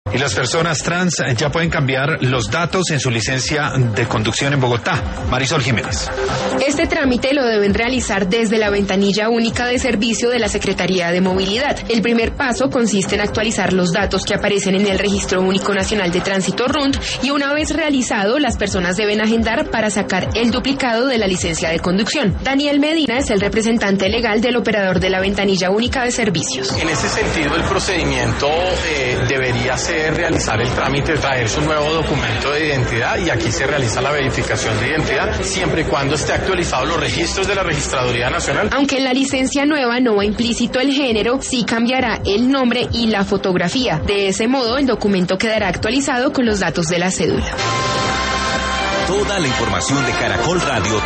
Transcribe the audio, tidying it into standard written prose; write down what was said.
Y las personas trans ya pueden cambiar los datos en su licencia de conducción en Bogotá. Marisol Jiménez. Este trámite lo deben realizar desde la ventanilla única de servicio de la Secretaría de Movilidad. El primer paso consiste en actualizar los datos que aparecen en el Registro Único Nacional de Tránsito RUNT y una vez realizado, las personas deben agendar para sacar el duplicado de la licencia de conducción. Daniel Medina es el representante legal del operador de la ventanilla única de servicios. En ese sentido, el procedimiento debería ser realizar el trámite, traer su nuevo documento de identidad y aquí se realiza la verificación de identidad siempre y cuando esté actualizado los registros de la Registraduría Nacional. Aunque en la licencia nueva no va implícito el género, sí cambiará el nombre y la fotografía. De ese modo, el documento quedará actualizado con los datos de la cédula. Toda la información de Caracol Radio